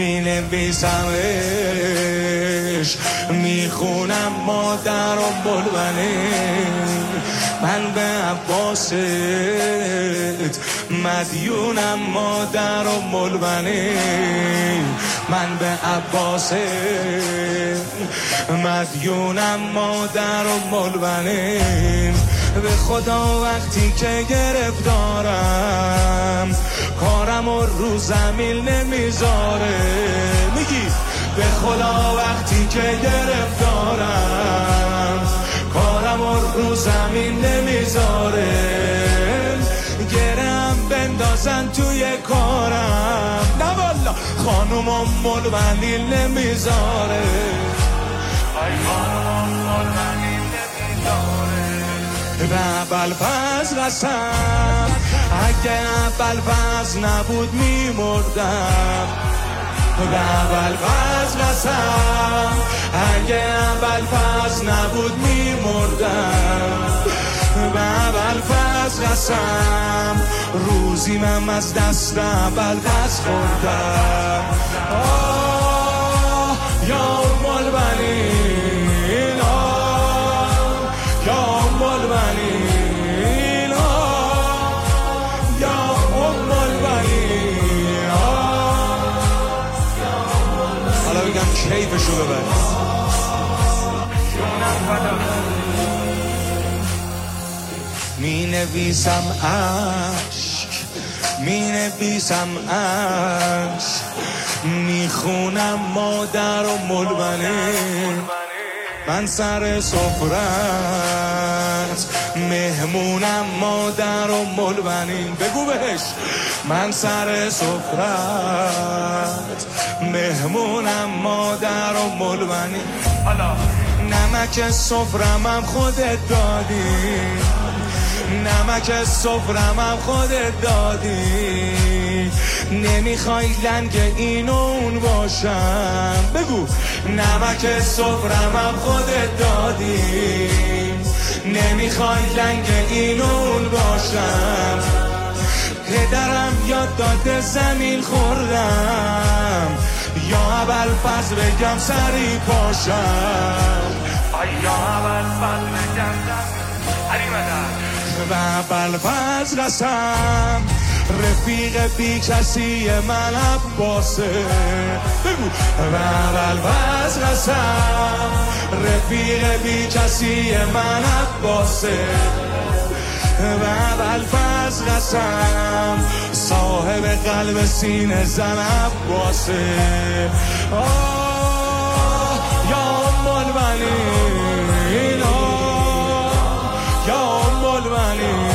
مینویسمش میخونم مادر و بلبنی من به عباست مدیونم مادر و بلبنی من به عباست مدیونم مادر و بلبنی به خدا وقتی که گرفتارم کارم رو زمین نمیذاره میگی به خدا وقتی که گرفتارم کارم رو زمین نمیذاره گرم بندازن توی کارم نه والا خانومم ملبنی نمیذاره ای خانومم ملبنی نمیذاره به ابوالفضل قسم اگه ابوالفضل نبود میمردم به ابوالفضل قسم اگه ابوالفضل نبود میمردم به ابوالفضل قسم روزی من از دست ابوالفضل خوردم آه یا ملبنی یا ملبنی حالا بگم کیفشو ببر می نویسم عشق می نویسم عشق می خونم مادر و ملبنی من سر سفرت مهمونم مادر و ملبنی بگو بهش من سر سفرت مهمونم مادر و ملبنی نمک سفرمم خودت دادی نمک سفرمم خودت دادی نمیخوای لنگ این و اون باشم بگو نمک سفرمم خودت دادی نمیخوای لنگ این و اون باشم پدرم یاد داده زمین خوردم یا ابوالفضل بگم سری پاشم یا ابوالفضل بگم سری و ابوالفضل قسم رفیق بی کسی من عباسه بگو و ابوالفضل قسم رفیق بی کسی من عباسه و ابوالفضل قسم صاحب قلب سینه زن عباسه آه یا ملبنی یا ملبنی